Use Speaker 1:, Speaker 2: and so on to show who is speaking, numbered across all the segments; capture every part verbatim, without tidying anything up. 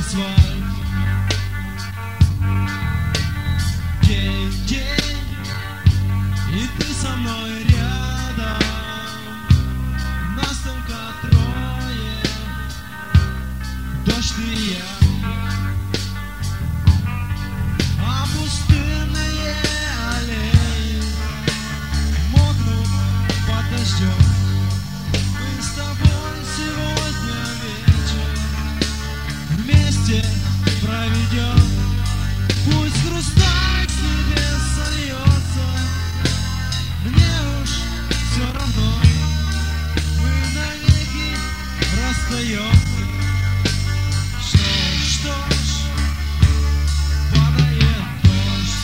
Speaker 1: асфальт. День, день, и ты со мной рядом. Нас только трое, дождь и я. А пустынные аллеи мокнут под дождем. Мы с тобой сегодня вечер вместе проведем. Пусть хрусталь с небес сольется, мне уж все равно, мы навеки расстаемся. Что ж, что ж, падает дождь.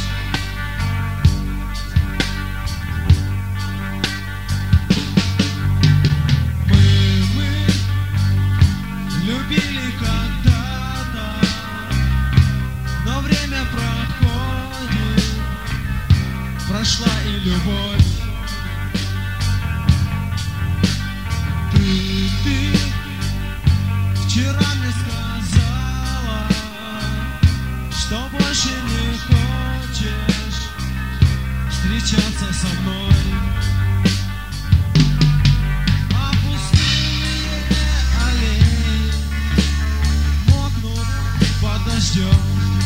Speaker 1: Мы, мы любили когда-то, но время проходит, прошла и любовь. Ты, ты вчера мне сказала, что больше не хочешь встречаться со мной. А пустынные аллеи мокнут под дождем.